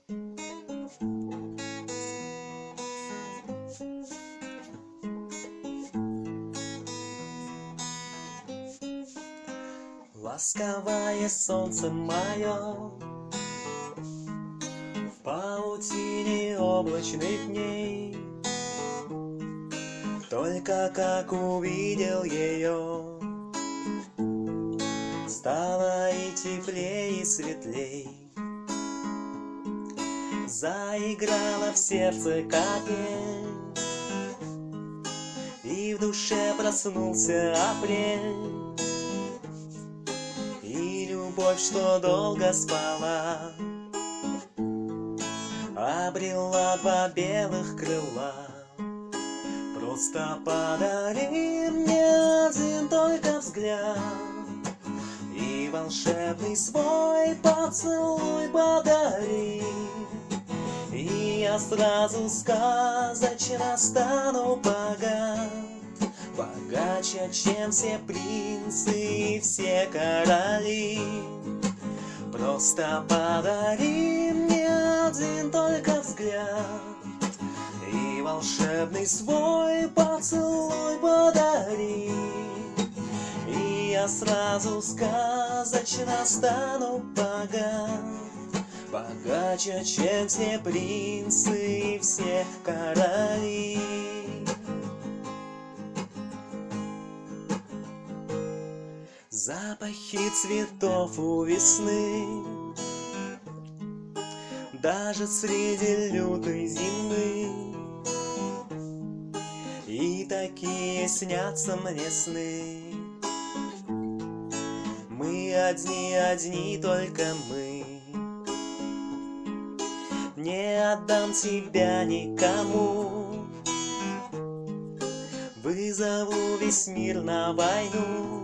Ласковое солнце мое в паутине облачных дней, только как увидел ее, стало и теплей, и светлей. Заиграла в сердце капель, и в душе проснулся апрель. И любовь, что долго спала, обрела два белых крыла. Просто подари мне один только взгляд, и волшебный свой поцелуй подари, и я сразу сказочно стану богат, богаче, чем все принцы и все короли. Просто подари мне один только взгляд, и волшебный свой поцелуй подари, и я сразу сказочно стану богат, богаче, чем все принцы и все короли. Запахи цветов у весны, даже среди лютой зимы, и такие снятся мне сны. Мы одни только мы. Не отдам тебя никому, вызову весь мир на войну.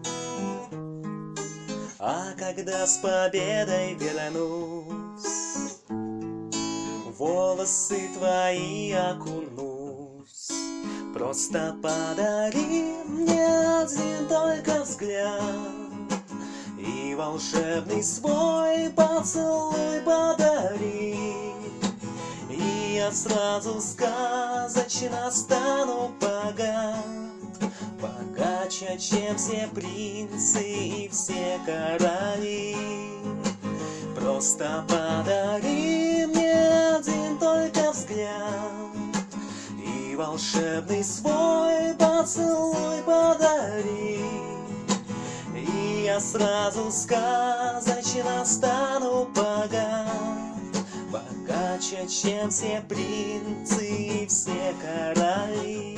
А когда с победой вернусь, в волосы твои окунусь. Просто подари мне один только взгляд, и волшебный свой поцелуй подари, и я сразу сказочно стану богат, богаче, чем все принцы и все короли. Просто подари мне один только взгляд, и волшебный свой поцелуй подари, и я сразу сказочно стану богат, богаче, чем все принцы и все короли.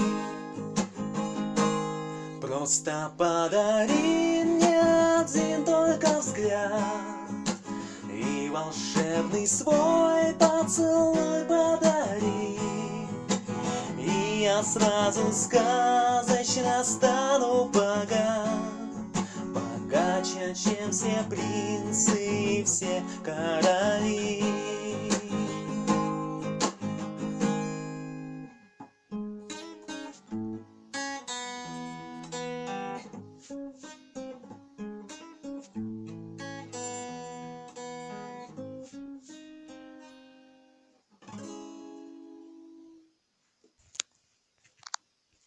Просто подари мне один только взгляд, и волшебный свой поцелуй подари, и я сразу сказочно стану богат, богаче, чем все принцы и все короли.